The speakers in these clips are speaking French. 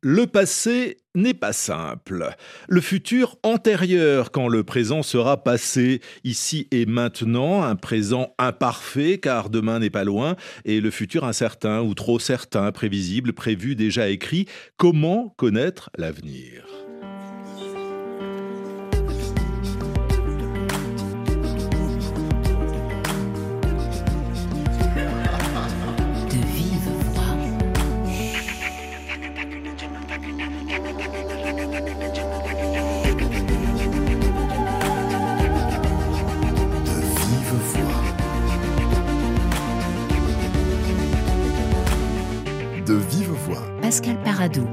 Le passé n'est pas simple. Le futur antérieur quand le présent sera passé. Ici et maintenant, un présent imparfait car demain n'est pas loin. Et le futur incertain ou trop certain, prévisible, prévu, déjà écrit. Comment connaître l'avenir ? De vive voix. Pascal Paradou.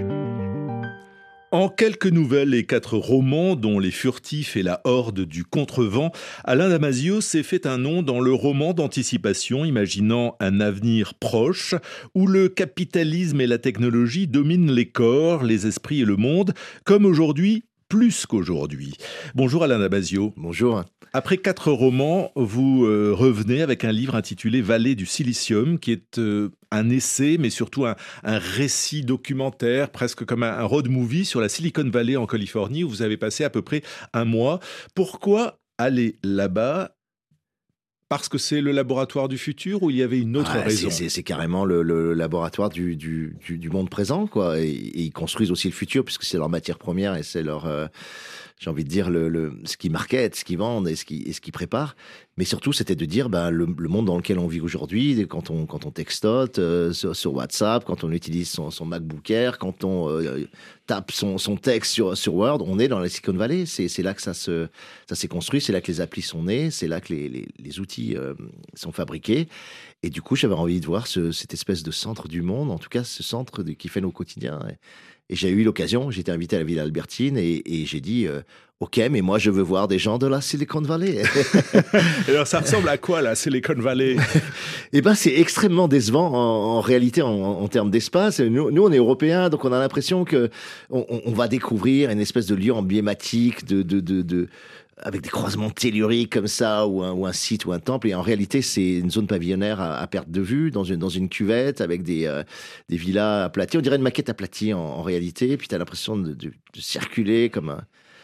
En quelques nouvelles et 4 romans, dont Les Furtifs et La Horde du Contrevent, Alain Damasio s'est fait un nom dans le roman d'anticipation, imaginant un avenir proche, où le capitalisme et la technologie dominent les corps, les esprits et le monde, comme aujourd'hui, plus qu'aujourd'hui. Bonjour Alain Damasio. Bonjour. Après 4 romans, vous revenez avec un livre intitulé Vallée du Silicium, qui est un essai, mais surtout un récit documentaire, presque comme un road movie sur la Silicon Valley en Californie, où vous avez passé à peu près un mois. Pourquoi aller là-bas ? Parce que c'est le laboratoire du futur ou il y avait une autre raison ? C'est carrément le laboratoire du monde présent, quoi. Et ils construisent aussi le futur, puisque c'est leur matière première et c'est leur... j'ai envie de dire ce qu'ils marketent, ce qu'ils vendent et ce qu'ils préparent. Mais surtout, c'était de dire le monde dans lequel on vit aujourd'hui, quand on textote sur WhatsApp, quand on utilise son MacBook Air, quand on tape son texte sur Word, on est dans la Silicon Valley. C'est là que ça s'est construit, c'est là que les applis sont nées, c'est là que les outils sont fabriqués. Et du coup, j'avais envie de voir cette espèce de centre du monde, en tout cas ce centre qui fait nos quotidiens. Et j'ai eu l'occasion, j'étais invité à la Villa Albertine et j'ai dit ok, mais moi je veux voir des gens de la Silicon Valley. Alors ça ressemble à quoi la Silicon Valley ? Eh ben c'est extrêmement décevant en réalité en termes d'espace. Nous on est européens, donc on a l'impression que on va découvrir une espèce de lieu emblématique avec des croisements telluriques comme ça, ou un site ou un temple. Et en réalité, c'est une zone pavillonnaire à perte de vue, dans une cuvette, avec des villas aplaties. On dirait une maquette aplatie en réalité. Puis tu as l'impression de circuler comme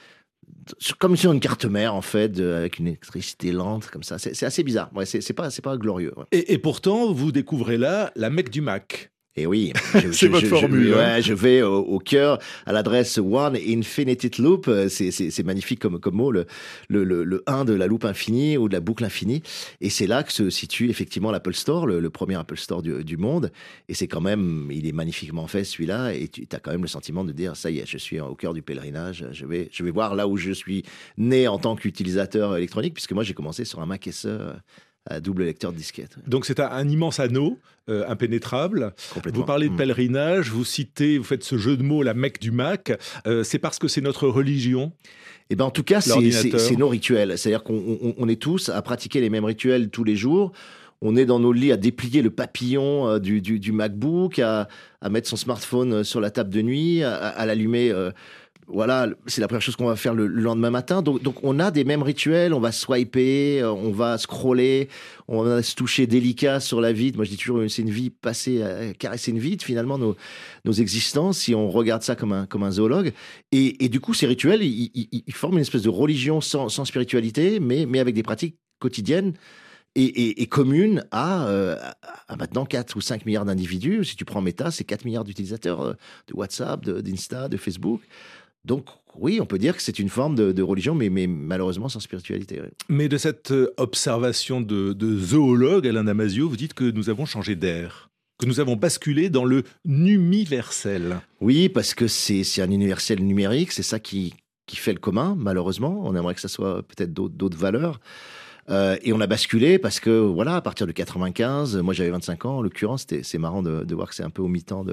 sur une carte mère, en fait, avec une électricité lente, comme ça. C'est assez bizarre. Ouais, c'est pas glorieux. Ouais. Et pourtant, vous découvrez là la Mecque du Mac. Et oui, c'est votre formule. Je vais au cœur, à l'adresse One Infinite Loop. C'est magnifique comme mot, le 1 de la loupe infinie ou de la boucle infinie. Et c'est là que se situe effectivement l'Apple Store, le premier Apple Store du monde. Et c'est quand même, il est magnifiquement fait celui-là. Et tu as quand même le sentiment de dire, ça y est, je suis au cœur du pèlerinage. Je vais voir là où je suis né en tant qu'utilisateur électronique, puisque moi j'ai commencé sur un Mac SE à double lecteur de disquette. Donc c'est un immense anneau impénétrable. Vous parlez de pèlerinage, vous faites ce jeu de mots, la Mecque du Mac. C'est parce que c'est notre religion ? Eh ben en tout cas, c'est nos rituels. C'est-à-dire qu'on est tous à pratiquer les mêmes rituels tous les jours. On est dans nos lits à déplier le papillon du MacBook, à mettre son smartphone sur la table de nuit, à l'allumer... Voilà, c'est la première chose qu'on va faire le lendemain matin. Donc, on a des mêmes rituels. On va swiper, on va scroller, on va se toucher délicat sur la vide. Moi, je dis toujours, c'est une vie passée à caresser une vide, finalement, nos existences, si on regarde ça comme un zoologue. Et du coup, ces rituels, ils forment une espèce de religion sans spiritualité, mais avec des pratiques quotidiennes et communes à maintenant 4 ou 5 milliards d'individus. Si tu prends Meta, c'est 4 milliards d'utilisateurs de WhatsApp, d'Insta, de Facebook. Donc oui, on peut dire que c'est une forme de religion, mais malheureusement sans spiritualité. Oui. Mais de cette observation de zoologue, Alain Damasio, vous dites que nous avons changé d'air, que nous avons basculé dans le numiversel. Oui, parce que c'est un universel numérique, c'est ça qui fait le commun, malheureusement. On aimerait que ça soit peut-être d'autres valeurs. Et on a basculé parce que, voilà, à partir de 95, moi j'avais 25 ans, en l'occurrence, c'est marrant de voir que c'est un peu au mi-temps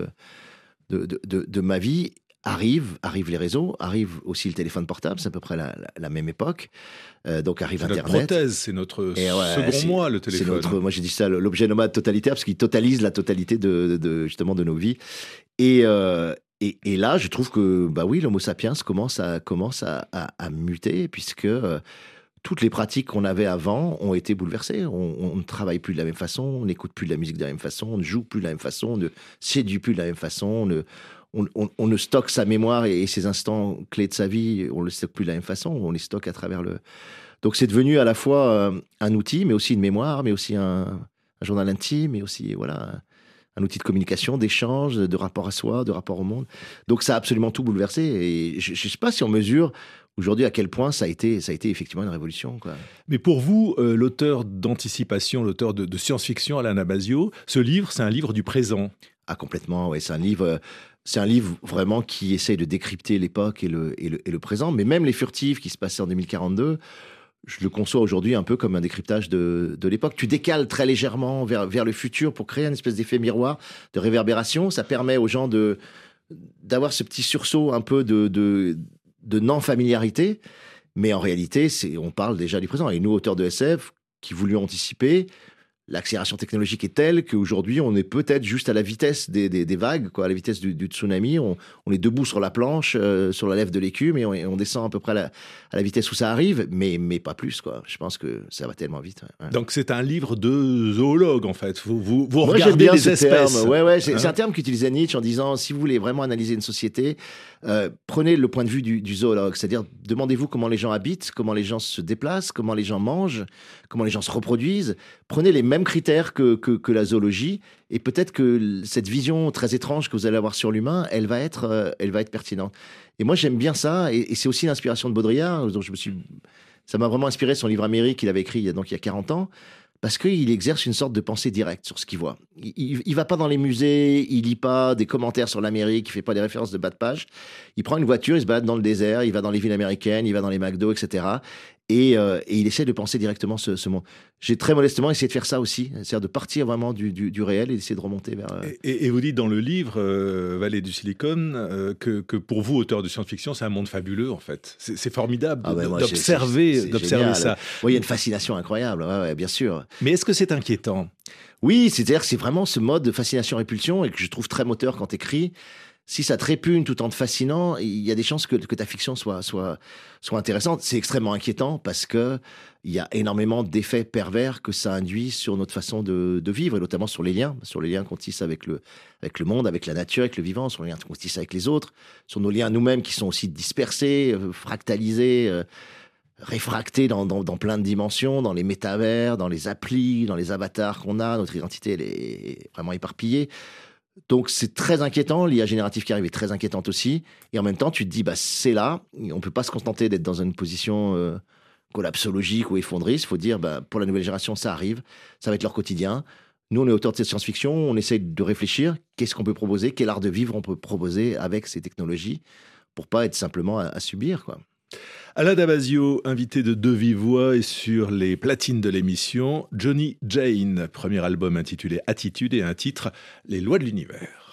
de ma vie. Arrivent les réseaux, arrive aussi le téléphone portable, c'est à peu près la même époque. Donc arrive Internet. C'est notre prothèse, c'est notre second moi, le téléphone. Moi j'ai dit ça, l'objet nomade totalitaire, parce qu'il totalise la totalité justement de nos vies. Et là, je trouve que, oui, l'Homo sapiens commence à muter, puisque toutes les pratiques qu'on avait avant ont été bouleversées. On ne travaille plus de la même façon, on n'écoute plus de la musique de la même façon, on ne joue plus de la même façon, on ne séduit plus de la même façon, on ne stocke sa mémoire et ses instants clés de sa vie, on le stocke plus de la même façon, on les stocke à travers le... Donc c'est devenu à la fois un outil, mais aussi une mémoire, mais aussi un journal intime, mais aussi voilà, un outil de communication, d'échange, de rapport à soi, de rapport au monde. Donc ça a absolument tout bouleversé. Et je ne sais pas si on mesure aujourd'hui à quel point ça a été effectivement une révolution, quoi. Mais pour vous, l'auteur d'anticipation, l'auteur de science-fiction, Alain Damasio, ce livre, c'est un livre du présent. Ah, complètement, oui. C'est un livre vraiment qui essaye de décrypter l'époque et le présent. Mais même Les Furtifs, qui se passaient en 2042, je le conçois aujourd'hui un peu comme un décryptage de l'époque. Tu décales très légèrement vers le futur pour créer une espèce d'effet miroir, de réverbération. Ça permet aux gens d'avoir ce petit sursaut un peu de non-familiarité. Mais en réalité, on parle déjà du présent. Et nous, auteurs de SF, qui voulions anticiper, l'accélération technologique est telle qu'aujourd'hui, on est peut-être juste à la vitesse des vagues, quoi, à la vitesse du tsunami. On est debout sur la planche, sur la lèvre de l'écume, et on descend à peu près à la vitesse où ça arrive, mais pas plus, quoi. Je pense que ça va tellement vite. Ouais. Donc c'est un livre de zoologue, en fait. Vous Moi, regardez les espèces. C'est un terme qu'utilisait Nietzsche en disant, si vous voulez vraiment analyser une société, prenez le point de vue du zoologue. C'est-à-dire, demandez-vous comment les gens habitent, comment les gens se déplacent, comment les gens mangent, comment les gens se reproduisent. Prenez les mêmes critères que la zoologie, et peut-être que cette vision très étrange que vous allez avoir sur l'humain, elle va être pertinente. Et moi, j'aime bien ça, et c'est aussi l'inspiration de Baudrillard, dont ça m'a vraiment inspiré son livre Amérique qu'il avait écrit il y a 40 ans, parce qu'il exerce une sorte de pensée directe sur ce qu'il voit. Il va pas dans les musées, il lit pas des commentaires sur l'Amérique, il fait pas des références de bas de page. Il prend une voiture, il se balade dans le désert, il va dans les villes américaines, il va dans les McDo, etc. Et il essaie de penser directement ce monde. J'ai très modestement essayé de faire ça aussi, c'est-à-dire de partir vraiment du réel et d'essayer de remonter vers... Et vous dites dans le livre Vallée du Silicon que pour vous, auteur de science-fiction, c'est un monde fabuleux, en fait. C'est formidable d'observer ça. Oui, il y a une fascination incroyable, ouais, bien sûr. Mais est-ce que c'est inquiétant ? Oui, c'est-à-dire que c'est vraiment ce mode de fascination-répulsion et que je trouve très moteur quand t'écris. Si ça te répugne tout en te fascinant, il y a des chances que ta fiction soit intéressante. C'est extrêmement inquiétant parce que il y a énormément d'effets pervers que ça induit sur notre façon de vivre, et notamment sur les liens qu'on tisse avec le monde, avec la nature, avec le vivant, sur les liens qu'on tisse avec les autres, sur nos liens nous-mêmes qui sont aussi dispersés, fractalisés, réfractés dans plein de dimensions, dans les métavers, dans les applis, dans les avatars qu'on a. Notre identité, elle est vraiment éparpillée. Donc c'est très inquiétant, l'IA générative qui arrive est très inquiétante aussi, et en même temps tu te dis c'est là, on ne peut pas se contenter d'être dans une position collapsologique ou effondriste, il faut dire pour la nouvelle génération ça arrive, ça va être leur quotidien. Nous on est auteurs de cette science-fiction, on essaye de réfléchir, qu'est-ce qu'on peut proposer, quel art de vivre on peut proposer avec ces technologies pour pas être simplement à subir, quoi. Alain Damasio, invité de Vive Voix, et sur les platines de l'émission, Johnny Jane, premier album intitulé Attitude et un titre, Les lois de l'univers.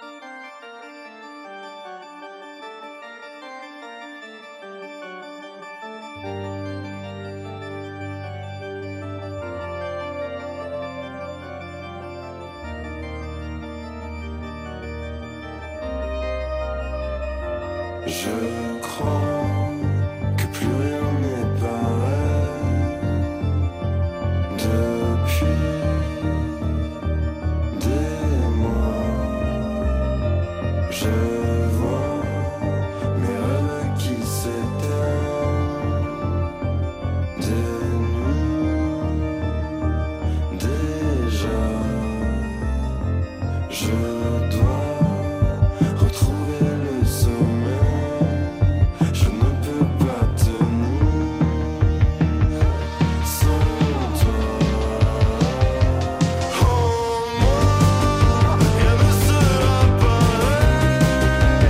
Je crois que plus rien n'est pareil depuis des mois. Je vois mes rêves qui s'éteignent, des nuits déjà. Je dois retrouver le sommeil. Je ne peux pas tenir sans toi. Oh moi, rien ne sera pareil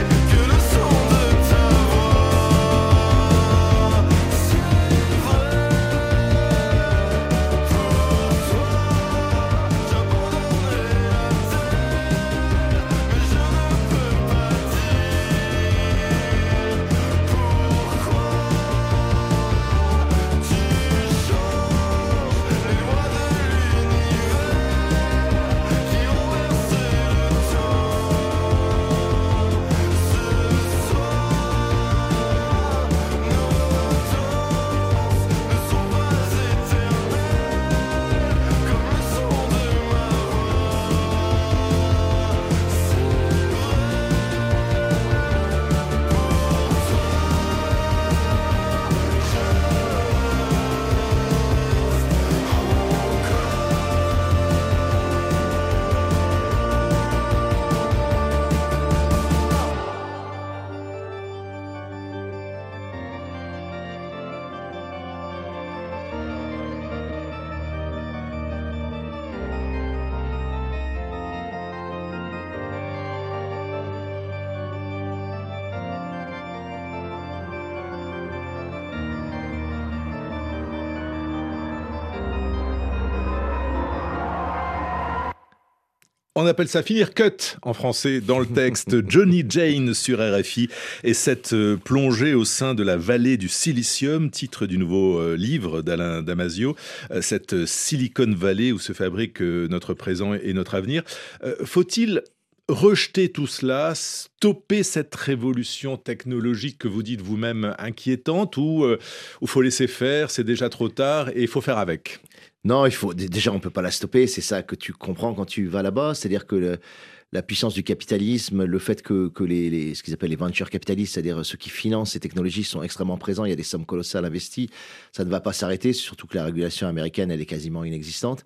On appelle ça finir cut en français dans le texte. Johnny Jane sur RFI et cette plongée au sein de la vallée du silicium, titre du nouveau livre d'Alain Damasio, cette Silicon Valley où se fabrique notre présent et notre avenir. Faut-il rejeter tout cela, stopper cette révolution technologique que vous dites vous-même inquiétante, ou faut laisser faire, c'est déjà trop tard et il faut faire avec? Non, déjà, on peut pas la stopper. C'est ça que tu comprends quand tu vas là-bas. C'est-à-dire que la puissance du capitalisme, le fait que ce qu'ils appellent les venture capitalistes, c'est-à-dire ceux qui financent ces technologies, sont extrêmement présents. Il y a des sommes colossales investies. Ça ne va pas s'arrêter, surtout que la régulation américaine, elle est quasiment inexistante.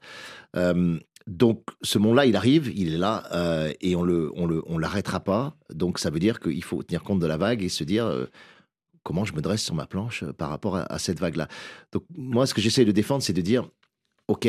Donc, ce monde-là, il arrive, il est là, et on l'arrêtera pas. Donc, ça veut dire qu'il faut tenir compte de la vague et se dire comment je me dresse sur ma planche par rapport à cette vague-là. Donc, moi, ce que j'essaie de défendre, c'est de dire OK,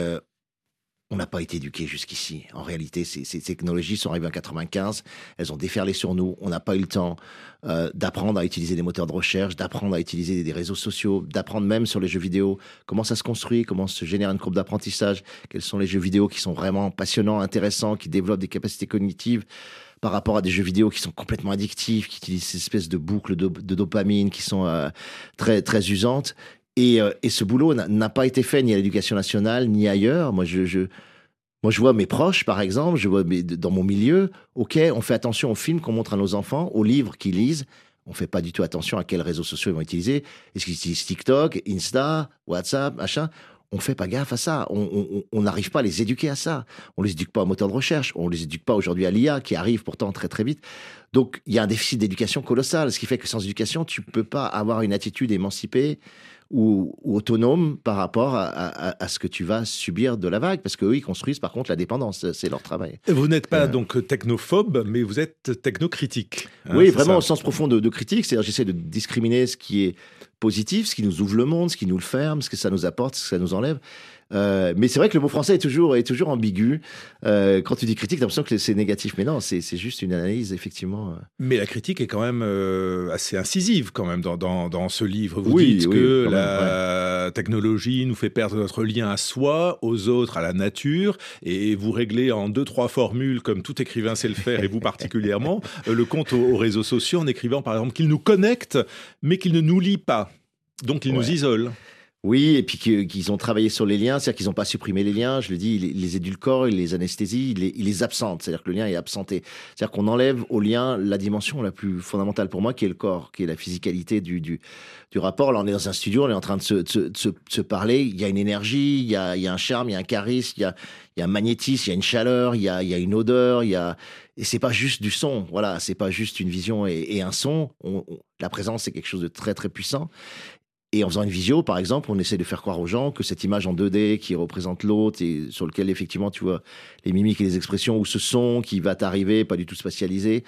on n'a pas été éduqués jusqu'ici. En réalité, ces technologies sont arrivées en 95, elles ont déferlé sur nous. On n'a pas eu le temps d'apprendre à utiliser des moteurs de recherche, d'apprendre à utiliser des réseaux sociaux, d'apprendre même sur les jeux vidéo, comment ça se construit, comment se génère une courbe d'apprentissage, quels sont les jeux vidéo qui sont vraiment passionnants, intéressants, qui développent des capacités cognitives par rapport à des jeux vidéo qui sont complètement addictifs, qui utilisent ces espèces de boucles de dopamine qui sont très, très usantes. Et ce boulot n'a pas été fait ni à l'éducation nationale, ni ailleurs. Moi, je vois mes proches, par exemple, je vois dans mon milieu, OK, on fait attention aux films qu'on montre à nos enfants, aux livres qu'ils lisent. On ne fait pas du tout attention à quels réseaux sociaux ils vont utiliser. Est-ce qu'ils utilisent TikTok, Insta, WhatsApp, machin? On ne fait pas gaffe à ça. On n'arrive pas à les éduquer à ça. On ne les éduque pas au moteur de recherche. On ne les éduque pas aujourd'hui à l'IA, qui arrive pourtant très, très vite. Donc, il y a un déficit d'éducation colossal, ce qui fait que sans éducation, tu ne peux pas avoir une attitude émancipée ou autonome par rapport à ce que tu vas subir de la vague, parce qu'eux, ils construisent par contre la dépendance, c'est leur travail. Vous n'êtes pas donc technophobe, mais vous êtes technocritique. Oui, vraiment au sens profond de critique, c'est-à-dire j'essaie de discriminer ce qui est positif, ce qui nous ouvre le monde, ce qui nous le ferme, ce que ça nous apporte, ce que ça nous enlève. Mais c'est vrai que le mot français est toujours ambigu. Quand tu dis critique, t'as l'impression que c'est négatif, mais non, c'est juste une analyse, effectivement. Mais la critique est quand même assez incisive quand même dans ce livre. Vous dites que la technologie nous fait perdre notre lien à soi, aux autres, à la nature, et vous réglez en 2-3 formules, comme tout écrivain sait le faire, et vous particulièrement, le compte aux réseaux sociaux en écrivant par exemple qu'ils nous connectent, mais qu'ils ne nous lient pas. Donc ils nous isolent. Oui, et puis qu'ils ont travaillé sur les liens, c'est-à-dire qu'ils n'ont pas supprimé les liens, je le dis, ils les édulcorent, ils les anesthésient, ils les absentent, c'est-à-dire que le lien est absenté. C'est-à-dire qu'on enlève au lien la dimension la plus fondamentale pour moi, qui est le corps, qui est la physicalité du rapport. Là, on est dans un studio, on est en train de se parler, il y a une énergie, il y a un charme, il y a un charisme, il y a un magnétisme, il y a une chaleur, il y a une odeur, et c'est pas juste du son, voilà, c'est pas juste une vision et un son. La présence, c'est quelque chose de très, très puissant. Et en faisant une visio, par exemple, on essaie de faire croire aux gens que cette image en 2D qui représente l'autre et sur lequel, effectivement, tu vois les mimiques et les expressions, ou ce son qui va t'arriver, pas du tout spatialisé,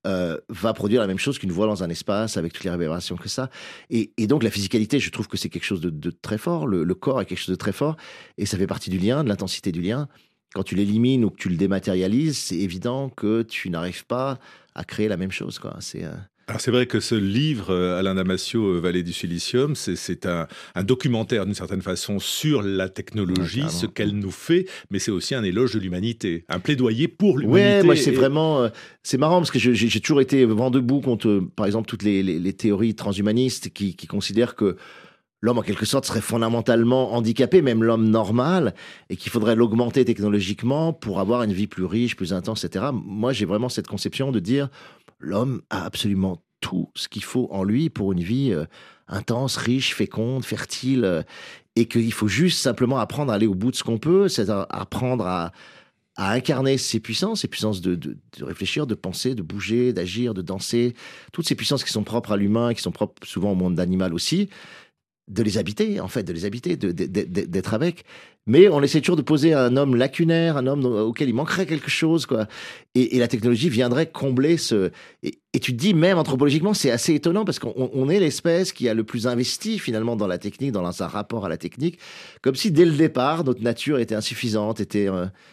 va produire la même chose qu'une voix dans un espace avec toutes les révélations que ça. Et donc, la physicalité, je trouve que c'est quelque chose de très fort. Le corps est quelque chose de très fort. Et ça fait partie du lien, de l'intensité du lien. Quand tu l'élimines ou que tu le dématérialises, c'est évident que tu n'arrives pas à créer la même chose, quoi. Alors c'est vrai que ce livre, Alain Damasio, Vallée du Silicium, c'est un documentaire d'une certaine façon sur la technologie, ce qu'elle nous fait, mais c'est aussi un éloge de l'humanité, un plaidoyer pour l'humanité. Ouais, moi c'est vraiment, c'est marrant parce que j'ai toujours été vent debout contre, par exemple, toutes les théories transhumanistes qui considèrent que l'homme, en quelque sorte, serait fondamentalement handicapé, même l'homme normal, et qu'il faudrait l'augmenter technologiquement pour avoir une vie plus riche, plus intense, etc. Moi, j'ai vraiment cette conception de dire l'homme a absolument tout ce qu'il faut en lui pour une vie intense, riche, féconde, fertile, et qu'il faut juste simplement apprendre à aller au bout de ce qu'on peut, c'est-à-dire apprendre à incarner ces puissances de réfléchir, de penser, de bouger, d'agir, de danser, toutes ces puissances qui sont propres à l'humain, qui sont propres souvent au monde animal aussi, de les habiter, en fait, d'être avec. Mais on essaie toujours de poser un homme lacunaire, un homme auquel il manquerait quelque chose, quoi. Et la technologie viendrait combler ce... Et tu te dis, même anthropologiquement, c'est assez étonnant parce qu'on est l'espèce qui a le plus investi, finalement, dans la technique, dans un rapport à la technique, comme si, dès le départ, notre nature était insuffisante, était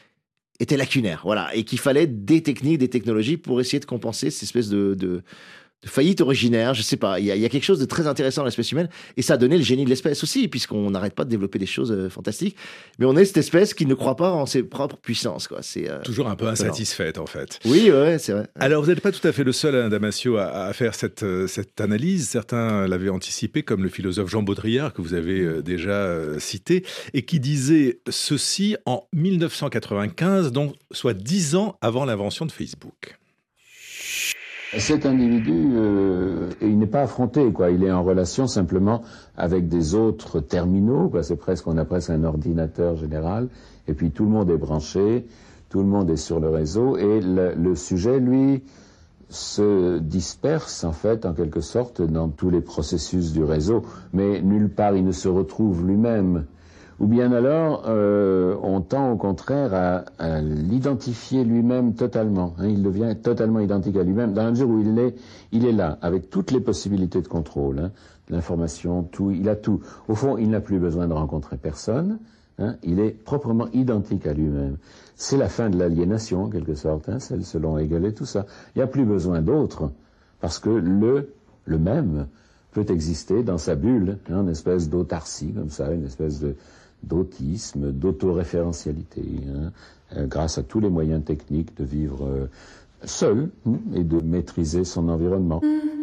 lacunaire, voilà. Et qu'il fallait des techniques, des technologies pour essayer de compenser cette espèce de faillite originaire, je sais pas. Il y a quelque chose de très intéressant dans l'espèce humaine, et ça a donné le génie de l'espèce aussi, puisqu'on n'arrête pas de développer des choses fantastiques. Mais on est cette espèce qui ne croit pas en ses propres puissances, quoi. C'est toujours un peu insatisfaite, en fait. Oui, ouais, c'est vrai. Alors, vous n'êtes pas tout à fait le seul, Alain Damasio, à faire cette analyse. Certains l'avaient anticipé, comme le philosophe Jean Baudrillard, que vous avez déjà cité, et qui disait ceci en 1995, donc soit 10 ans avant l'invention de Facebook. Cet individu, il n'est pas affronté, quoi. Il est en relation simplement avec des autres terminaux, quoi. On a presque un ordinateur général, et puis tout le monde est branché, tout le monde est sur le réseau, et le sujet, lui, se disperse, en fait, en quelque sorte, dans tous les processus du réseau, mais nulle part il ne se retrouve lui-même. Ou bien alors, on tend au contraire à l'identifier lui-même totalement. Hein, il devient totalement identique à lui-même, dans la mesure où il est là, avec toutes les possibilités de contrôle, hein, l'information, tout, il a tout. Au fond, il n'a plus besoin de rencontrer personne, hein, il est proprement identique à lui-même. C'est la fin de l'aliénation, en quelque sorte, hein, celle selon Hegel et tout ça. Il n'y a plus besoin d'autre, parce que le même peut exister dans sa bulle, hein, une espèce d'autarcie, comme ça, une espèce d'autisme, d'autoréférentialité, hein, grâce à tous les moyens techniques de vivre seul et de maîtriser son environnement.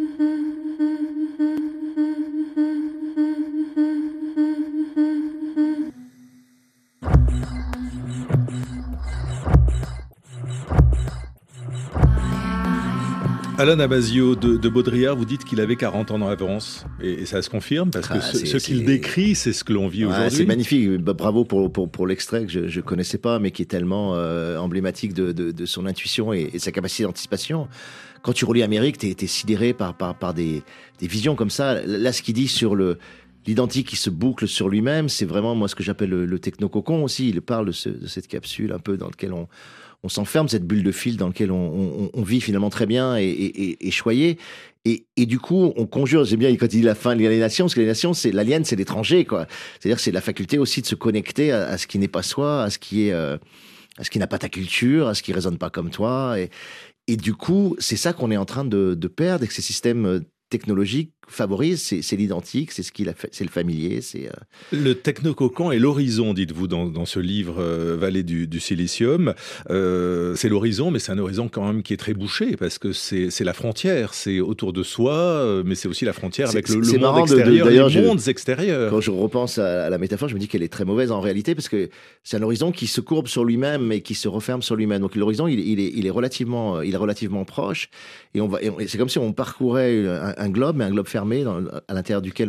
Alain Damasio de Baudrillard, vous dites qu'il avait 40 ans d'avance, et ça se confirme, parce que ce qu'il décrit, c'est ce que l'on vit aujourd'hui. C'est magnifique, bravo pour l'extrait que je connaissais pas, mais qui est tellement emblématique de son intuition et sa capacité d'anticipation. Quand tu relis Amérique, t'es sidéré par des visions comme ça. Là, ce qu'il dit sur l'identique qui se boucle sur lui-même, c'est vraiment moi ce que j'appelle le technococon aussi. Il parle de cette capsule un peu dans laquelle on s'enferme, cette bulle de fil dans laquelle on vit finalement très bien et choyé. Et du coup, on conjure, j'aime bien quand il dit la fin de l'aliénation, parce que l'aliénation, l'alien, c'est l'étranger, quoi. C'est-à-dire, c'est la faculté aussi de se connecter à ce qui n'est pas soi, à ce qui n'a pas ta culture, à ce qui résonne pas comme toi. Et du coup, c'est ça qu'on est en train de perdre, et que ces systèmes technologiques favorisent, c'est l'identique, c'est c'est le familier, c'est... Le technococon est l'horizon, dites-vous, dans ce livre Vallée du Silicium. C'est l'horizon, mais c'est un horizon quand même qui est très bouché, parce que c'est la frontière, c'est autour de soi, mais c'est aussi la frontière avec le monde extérieur, les mondes extérieurs. Quand je repense à la métaphore, je me dis qu'elle est très mauvaise en réalité, parce que c'est un horizon qui se courbe sur lui-même et qui se referme sur lui-même. Donc l'horizon, il est relativement proche, et c'est comme si on parcourait un globe, mais un globe fermé à l'intérieur duquel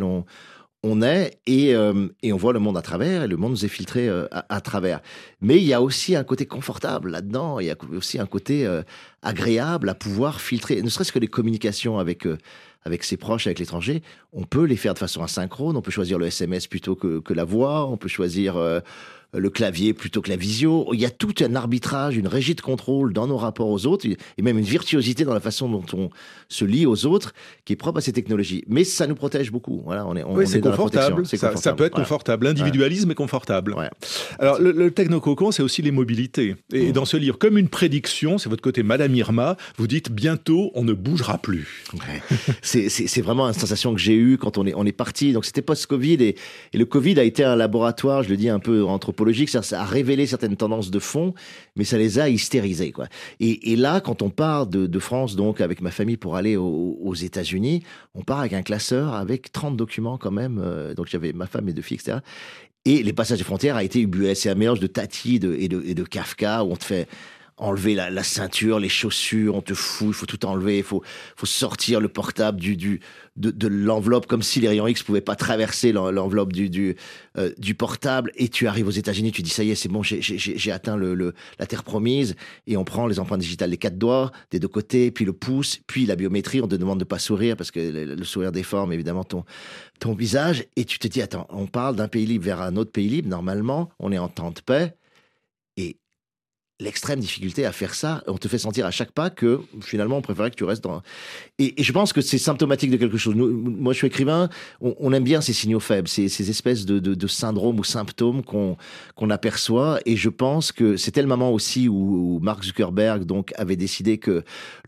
on est, et on voit le monde à travers, et le monde nous est filtré à travers. Mais il y a aussi un côté confortable là-dedans, il y a aussi un côté agréable à pouvoir filtrer, ne serait-ce que les communications avec ses proches, avec l'étranger. On peut les faire de façon asynchrone, on peut choisir le SMS plutôt que la voix, on peut choisir le clavier plutôt que la visio. Il y a tout un arbitrage, une régie de contrôle dans nos rapports aux autres, et même une virtuosité dans la façon dont on se lie aux autres, qui est propre à ces technologies. Mais ça nous protège beaucoup. Voilà, c'est confortable. Ça peut être confortable. L'individualisme est confortable. Ouais. Alors, le technococon, c'est aussi les mobilités. Et dans ce livre, comme une prédiction, c'est votre côté Madame Irma, vous dites bientôt, on ne bougera plus. Ouais. C'est vraiment une sensation que j'ai eue quand on est parti. Donc, c'était post-Covid, et le Covid a été un laboratoire, je le dis un peu anthropologique, ça a révélé certaines tendances de fond, mais ça les a hystérisées, quoi. Et là, quand on part de France, donc avec ma famille pour aller aux États-Unis, on part avec un classeur avec 30 documents quand même. Donc j'avais ma femme et 2 filles, etc. Et les passages de frontières a été ubuesque. C'est un mélange de Tati et de Kafka, où on te fait enlever la ceinture, les chaussures, on te fout, il faut tout enlever, il faut sortir le portable de l'enveloppe, comme si les rayons X pouvaient pas traverser l'enveloppe du portable. Et tu arrives aux États-Unis, tu dis ça y est, c'est bon, j'ai atteint la terre promise, et on prend les empreintes digitales des 4 doigts, des 2 côtés, puis le pouce, puis la biométrie. On te demande de pas sourire parce que le sourire déforme évidemment ton visage, et tu te dis attends, on parle d'un pays libre vers un autre pays libre. Normalement, on est en temps de paix. l'extrême difficulté à faire ça. On te fait sentir à chaque pas que finalement on préférait que tu restes dans... Et je pense que c'est symptomatique de quelque chose. Moi je suis écrivain, on aime bien ces signaux faibles, ces espèces de syndromes ou symptômes qu'on aperçoit, et je pense que c'était le moment aussi où Mark Zuckerberg donc avait décidé que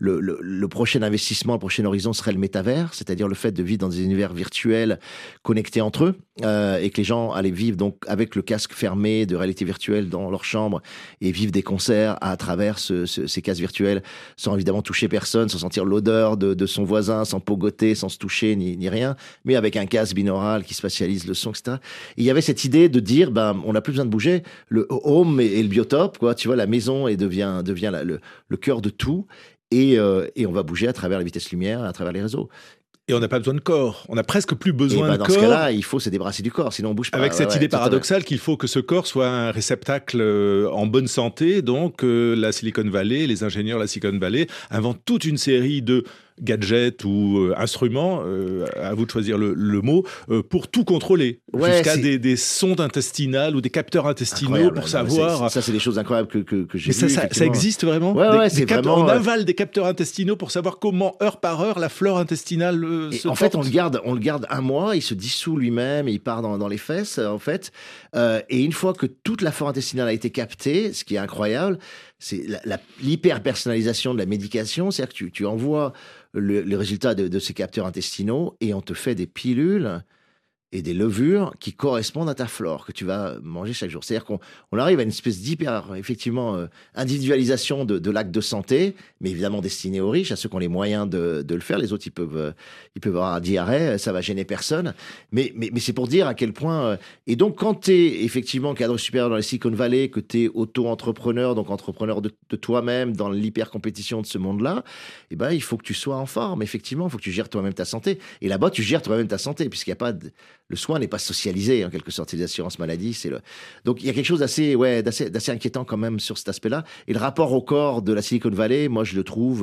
le prochain investissement, le prochain horizon serait le métavers, c'est-à-dire le fait de vivre dans des univers virtuels connectés entre eux, et que les gens allaient vivre donc avec le casque fermé de réalité virtuelle dans leur chambre et vivre des concerts à travers ces casques virtuels sans évidemment toucher personne, sans sentir l'odeur de son voisin, sans pogoter, sans se toucher ni rien, mais avec un casque binaural qui spatialise le son, etc. Et il y avait cette idée de dire, on n'a plus besoin de bouger, le home est le biotope, quoi, tu vois, la maison devient le cœur de tout, et on va bouger à travers la vitesse lumière, à travers les réseaux. Et on n'a pas besoin de corps. On n'a presque plus besoin de corps. Dans ce cas-là, il faut se débarrasser du corps, sinon on bouge pas. Avec cette idée paradoxale qu'il faut que ce corps soit un réceptacle en bonne santé. Donc, la Silicon Valley, les ingénieurs de la Silicon Valley inventent toute une série de gadgets ou instruments, à vous de choisir le mot, pour tout contrôler. Jusqu'à des sondes intestinales ou des capteurs intestinaux pour savoir... Ça, c'est des choses incroyables que j'ai vues. Mais ça existe vraiment? C'est vraiment... On avale des capteurs intestinaux pour savoir comment, heure par heure, la flore intestinale se porte. En fait, on le garde un mois, il se dissout lui-même, il part dans les fesses, en fait. Et une fois que toute la flore intestinale a été captée, ce qui est incroyable, c'est l'hyper-personnalisation de la médication, c'est-à-dire que tu envoies le résultat de ces capteurs intestinaux et on te fait des pilules et des levures qui correspondent à ta flore que tu vas manger chaque jour. C'est-à-dire qu'on arrive à une espèce effectivement, individualisation de l'acte de santé, mais évidemment destiné aux riches, à ceux qui ont les moyens de le faire. Les autres, ils peuvent avoir un diarrhée, ça va gêner personne. Mais c'est pour dire à quel point... Et donc, quand tu es effectivement cadre supérieur dans les Silicon Valley, que tu es auto-entrepreneur, donc entrepreneur de toi-même dans l'hyper-compétition de ce monde-là, eh ben, il faut que tu sois en forme, effectivement. Il faut que tu gères toi-même ta santé. Et là-bas, tu gères toi-même ta santé, puisqu'il n'y a pas le soin n'est pas socialisé, en quelque sorte. C'est l'assurance maladie. Donc, il y a quelque chose d'assez inquiétant quand même sur cet aspect-là. Et le rapport au corps de la Silicon Valley, moi, je le trouve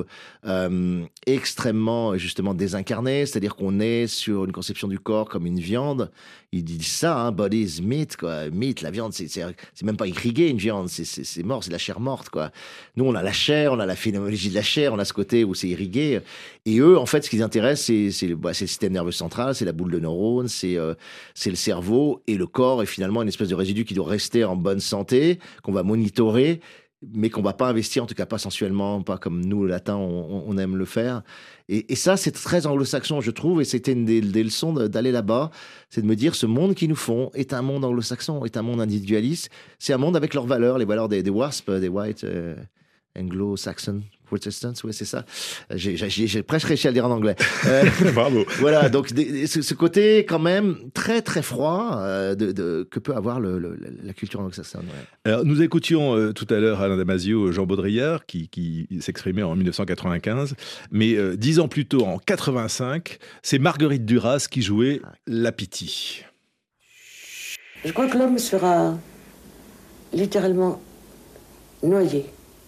extrêmement, justement, désincarné. C'est-à-dire qu'on est sur une conception du corps comme une viande. Ils disent ça, hein, body is meat, quoi. Meat, la viande, c'est même pas irrigué, une viande. C'est mort, c'est de la chair morte, quoi. Nous, on a la chair, on a la phénoménologie de la chair, on a ce côté où c'est irrigué. Et eux, en fait, ce qui les intéresse, c'est le système nerveux central, c'est la boule de neurones, c'est le cerveau, et le corps est finalement une espèce de résidu qui doit rester en bonne santé, qu'on va monitorer, mais qu'on va pas investir, en tout cas pas sensuellement, pas comme nous, les latins, on aime le faire. Et ça, c'est très anglo-saxon, je trouve, et c'était une des leçons d'aller là-bas, c'est de me dire, ce monde qu'ils nous font est un monde anglo-saxon, est un monde individualiste, c'est un monde avec leurs valeurs, les valeurs des WASP, des White Anglo-Saxon Protestants, oui, c'est ça. J'ai presque réussi à le dire en anglais. Bravo. Voilà, donc ce côté quand même très très froid que peut avoir la culture anglo-saxonne. Ouais. Alors, nous écoutions tout à l'heure Alain Damasio, Jean Baudrillard, qui s'exprimait en 1995, mais 10 ans plus tôt, en 85, c'est Marguerite Duras qui jouait La Pythie. Je crois que l'homme sera littéralement noyé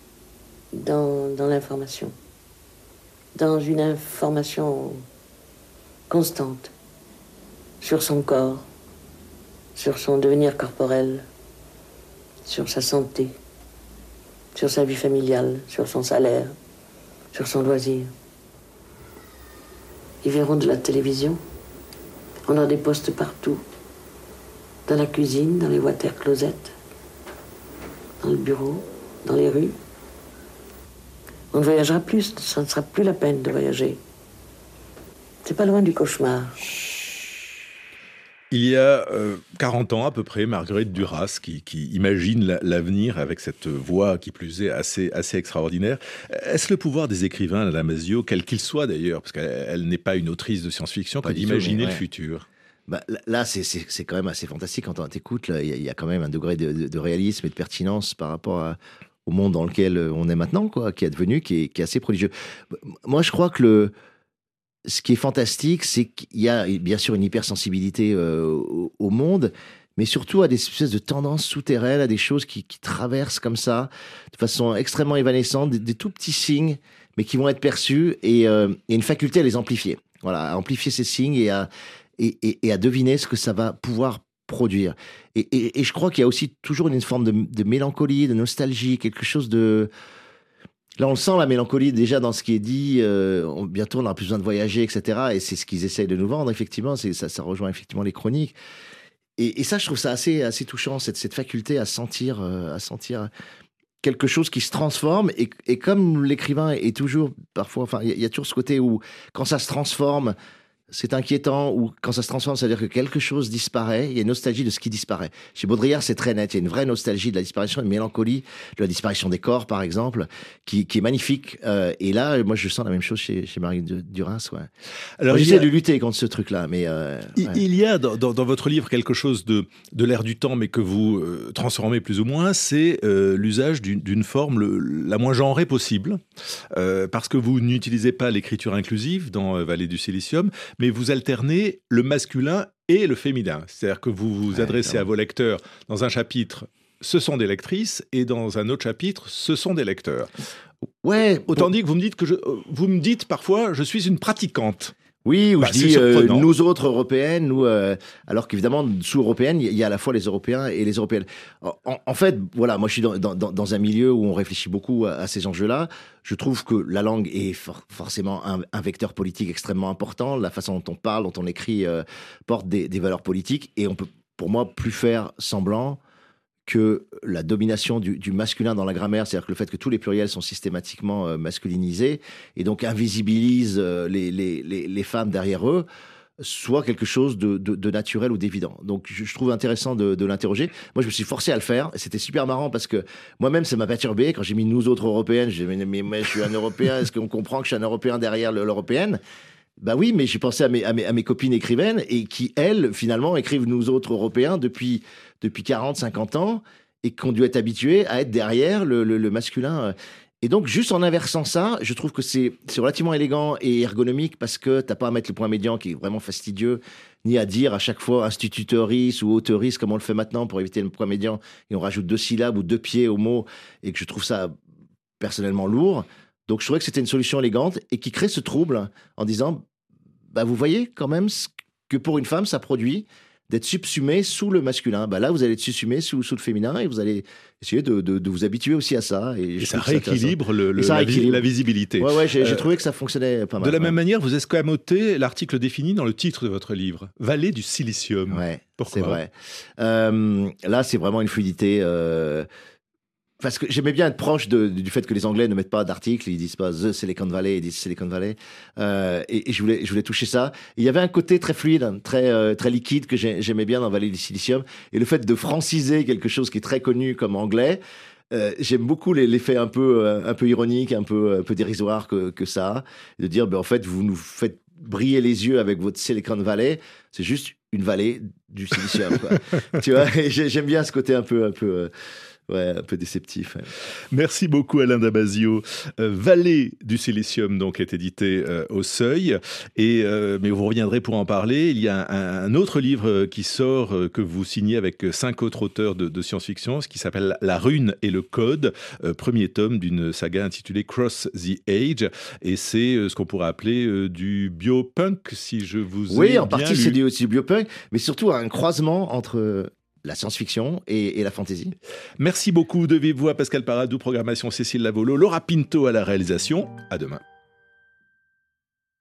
dans l'information, dans une information constante sur son corps, sur son devenir corporel, sur sa santé, sur sa vie familiale, sur son salaire, sur son loisir. Ils verront de la télévision, on a des postes partout, dans la cuisine, dans les water closets, dans le bureau, dans les rues. On ne voyagera plus, ça ne sera plus la peine de voyager. C'est pas loin du cauchemar. Il y a 40 ans à peu près, Marguerite Duras qui imagine l'avenir avec cette voix qui plus est assez extraordinaire. Est-ce le pouvoir des écrivains, Alain Damasio, quel qu'il soit d'ailleurs, parce qu'elle n'est pas une autrice de science-fiction, que d'imaginer le futur? Là, c'est quand même assez fantastique quand on t'écoute. Il y a quand même un degré de réalisme et de pertinence par rapport au monde dans lequel on est maintenant, quoi, qui est devenu, qui est assez prodigieux. Moi, je crois que ce qui est fantastique, c'est qu'il y a bien sûr une hypersensibilité au monde, mais surtout à des espèces de tendances souterraines, à des choses qui traversent comme ça, de façon extrêmement évanescente, des tout petits signes, mais qui vont être perçus, et une faculté à les amplifier. Voilà, à amplifier ces signes et à deviner ce que ça va pouvoir produire. Et je crois qu'il y a aussi toujours une forme de mélancolie, de nostalgie, quelque chose de... Là, on sent la mélancolie déjà dans ce qui est dit. Bientôt, on n'aura plus besoin de voyager, etc. Et c'est ce qu'ils essayent de nous vendre, effectivement. Ça rejoint effectivement les chroniques. Et ça, je trouve ça assez touchant, cette faculté à sentir quelque chose qui se transforme. Et comme l'écrivain est toujours, parfois, enfin, il y a toujours ce côté où, quand ça se transforme, c'est inquiétant, ou quand ça se transforme, c'est-à-dire que quelque chose disparaît, il y a une nostalgie de ce qui disparaît. Chez Baudrillard, c'est très net, il y a une vraie nostalgie de la disparition, une mélancolie de la disparition des corps, par exemple, qui est magnifique. Et là, moi, je sens la même chose chez Marie Duras. Ouais. Alors, j'essaie de lutter contre ce truc-là, mais... Il y a dans votre livre quelque chose de l'air du temps, mais que vous transformez plus ou moins, c'est l'usage d'une forme la moins genrée possible, parce que vous n'utilisez pas l'écriture inclusive dans Vallée du Silicium, mais vous alternez le masculin et le féminin. C'est-à-dire que vous vous adressez à vos lecteurs dans un chapitre, ce sont des lectrices, et dans un autre chapitre, ce sont des lecteurs. Ouais. Autant dire que vous me dites parfois, je suis une pratiquante. Oui, où je dis nous autres européennes, nous, alors qu'évidemment, sous européennes, il y a à la fois les Européens et les Européennes. En fait, voilà, moi je suis dans un milieu où on réfléchit beaucoup à ces enjeux-là. Je trouve que la langue est forcément un vecteur politique extrêmement important. La façon dont on parle, dont on écrit, porte des valeurs politiques. Et on peut, pour moi, plus faire semblant que la domination du masculin dans la grammaire, c'est-à-dire que le fait que tous les pluriels sont systématiquement masculinisés et donc invisibilisent les femmes derrière eux, soit quelque chose de naturel ou d'évident. Donc je trouve intéressant de l'interroger. Moi, je me suis forcé à le faire. C'était super marrant parce que moi-même, ça m'a perturbé. Quand j'ai mis nous autres européennes, j'ai dit mais je suis un Européen, est-ce qu'on comprend que je suis un Européen derrière l'Européenne ? Bah oui, mais j'ai pensé à mes copines écrivaines et qui, elles, finalement, écrivent nous autres Européens depuis 40, 50 ans et qui ont dû être habitués à être derrière le masculin. Et donc, juste en inversant ça, je trouve que c'est relativement élégant et ergonomique parce que t'as pas à mettre le point médian qui est vraiment fastidieux, ni à dire à chaque fois institutrice ou auteurice comme on le fait maintenant pour éviter le point médian et on rajoute 2 syllabes ou 2 pieds au mot et que je trouve ça personnellement lourd. Donc, je trouvais que c'était une solution élégante et qui crée ce trouble en disant, bah, vous voyez quand même que pour une femme, ça produit d'être subsumé sous le masculin. Bah, là, vous allez être subsumé sous le féminin et vous allez essayer de vous habituer aussi à ça. Et ça rééquilibre la visibilité. Ouais, j'ai trouvé que ça fonctionnait pas mal. De la même manière, vous escamotez l'article défini dans le titre de votre livre, Vallée du Silicium. Ouais, pourquoi ? C'est vrai. Là, c'est vraiment une fluidité... Parce que j'aimais bien être proche du fait que les Anglais ne mettent pas d'articles, ils disent pas The Silicon Valley, ils disent Silicon Valley. Et je voulais toucher ça. Et il y avait un côté très fluide, très liquide que j'aimais bien dans Vallée du Silicium. Et le fait de franciser quelque chose qui est très connu comme anglais, j'aime beaucoup l'effet un peu ironique, un peu dérisoire que ça a. De dire, ben, en fait, vous nous faites briller les yeux avec votre Silicon Valley, c'est juste une vallée du silicium, quoi. Tu vois, et j'aime bien ce côté un peu déceptif. Ouais. Merci beaucoup Alain Damasio. Vallée du Silicium donc est édité au Seuil mais vous reviendrez pour en parler. Il y a un autre livre qui sort que vous signez avec 5 autres auteurs de science-fiction, ce qui s'appelle La Rune et le Code, premier tome d'une saga intitulée Cross the Age, et c'est ce qu'on pourrait appeler du biopunk, si je vous ai bien lu. Oui, en partie c'est du biopunk, mais surtout un croisement entre la science-fiction et la fantasy. Merci beaucoup de vive voix Pascal Paradou, programmation Cécile Lavolo, Laura Pinto à la réalisation. À demain.